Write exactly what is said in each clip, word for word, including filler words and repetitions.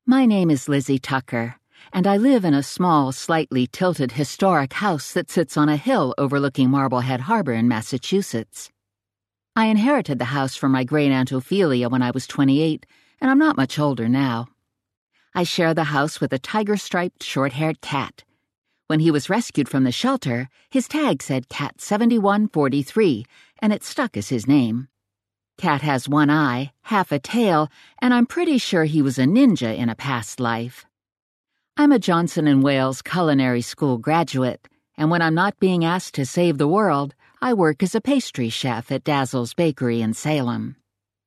My name is Lizzie Tucker, and I live in a small, slightly tilted historic house that sits on a hill overlooking Marblehead Harbor in Massachusetts. I inherited the house from my great-aunt Ophelia when I was twenty-eight, and I'm not much older now. I share the house with a tiger-striped, short-haired cat. When he was rescued from the shelter, his tag said Cat seventy-one forty-three, and it stuck as his name. Cat has one eye, half a tail, and I'm pretty sure he was a ninja in a past life. I'm a Johnson and Wales Culinary School graduate, and when I'm not being asked to save the world, I work as a pastry chef at Dazzle's Bakery in Salem.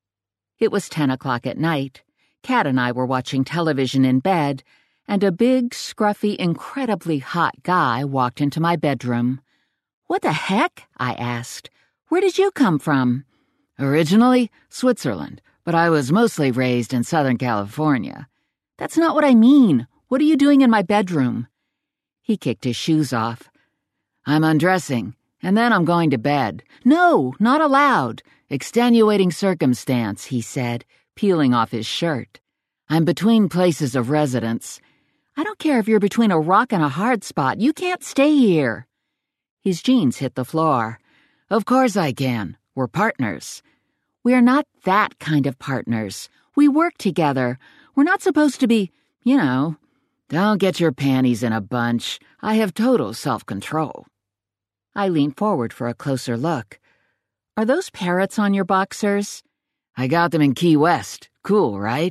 It was ten o'clock at night. Cat and I were watching television in bed, and a big, scruffy, incredibly hot guy walked into my bedroom. "What the heck?" I asked. "Where did you come from?" "Originally, Switzerland, but I was mostly raised in Southern California." "That's not what I mean. What are you doing in my bedroom?" He kicked his shoes off. "I'm undressing, and then I'm going to bed." "No, not allowed." "Extenuating circumstance," he said, peeling off his shirt. "I'm between places of residence." "I don't care if you're between a rock and a hard spot. You can't stay here." His jeans hit the floor. "Of course I can. We're partners." "We're not that kind of partners. We work together. We're not supposed to be, you know." "Don't get your panties in a bunch. I have total self-control." I leaned forward for a closer look. "Are those parrots on your boxers?" "I got them in Key West. Cool, right?"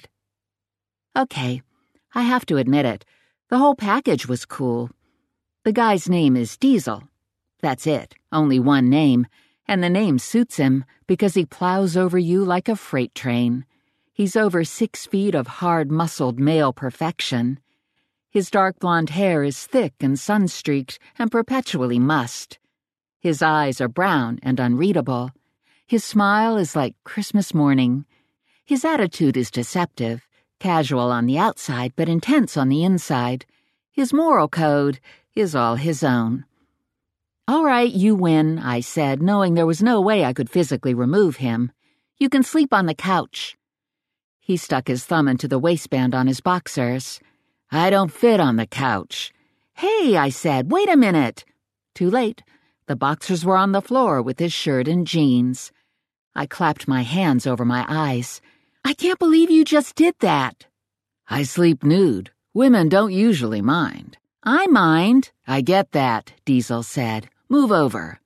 Okay, I have to admit it. The whole package was cool. The guy's name is Diesel. That's it, only one name. And the name suits him because he plows over you like a freight train. He's over six feet of hard-muscled male perfection. His dark blonde hair is thick and sun-streaked and perpetually mussed. His eyes are brown and unreadable. His smile is like Christmas morning. His attitude is deceptive, casual on the outside but intense on the inside. His moral code is all his own. "All right, you win," I said, knowing there was no way I could physically remove him. "You can sleep on the couch." He stuck his thumb into the waistband on his boxers. "I don't fit on the couch." "Hey," I said, "wait a minute." Too late. The boxers were on the floor with his shirt and jeans. I clapped my hands over my eyes. "I can't believe you just did that." "I sleep nude. Women don't usually mind." "I mind." "I get that," Diesel said. "Move over."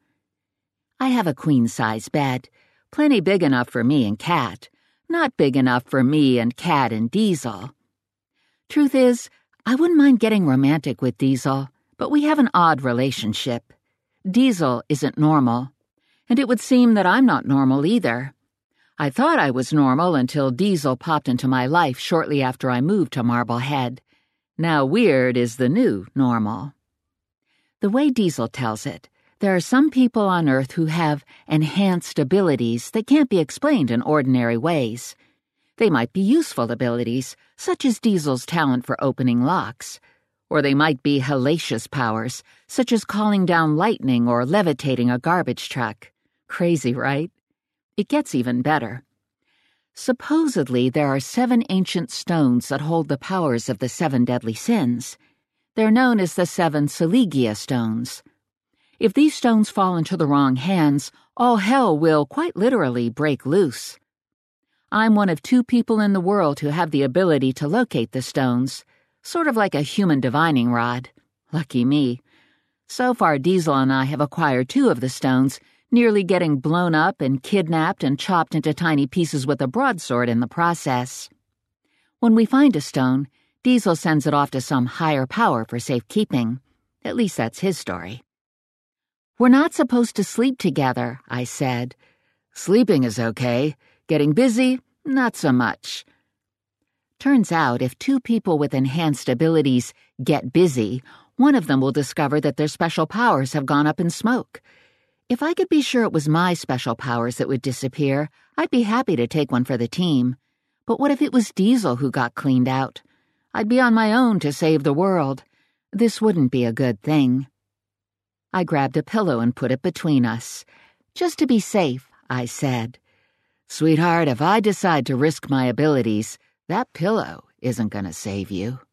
I have a queen-size bed, plenty big enough for me and Cat, not big enough for me and Cat and Diesel. Truth is, I wouldn't mind getting romantic with Diesel, but we have an odd relationship. Diesel isn't normal, and it would seem that I'm not normal either. I thought I was normal until Diesel popped into my life shortly after I moved to Marblehead. Now weird is the new normal. The way Diesel tells it, there are some people on Earth who have enhanced abilities that can't be explained in ordinary ways. They might be useful abilities, such as Diesel's talent for opening locks. Or they might be hellacious powers, such as calling down lightning or levitating a garbage truck. Crazy, right? It gets even better. Supposedly, there are seven ancient stones that hold the powers of the seven deadly sins. They're known as the seven Saligia stones. If these stones fall into the wrong hands, all hell will, quite literally, break loose. I'm one of two people in the world who have the ability to locate the stones, sort of like a human divining rod. Lucky me. So far, Diesel and I have acquired two of the stones, nearly getting blown up and kidnapped and chopped into tiny pieces with a broadsword in the process. When we find a stone, Diesel sends it off to some higher power for safekeeping. At least that's his story. "We're not supposed to sleep together," I said. "Sleeping is okay. Getting busy, not so much." Turns out if two people with enhanced abilities get busy, one of them will discover that their special powers have gone up in smoke. If I could be sure it was my special powers that would disappear, I'd be happy to take one for the team. But what if it was Diesel who got cleaned out? I'd be on my own to save the world. This wouldn't be a good thing. I grabbed a pillow and put it between us. "Just to be safe," I said. "Sweetheart, if I decide to risk my abilities, that pillow isn't gonna save you.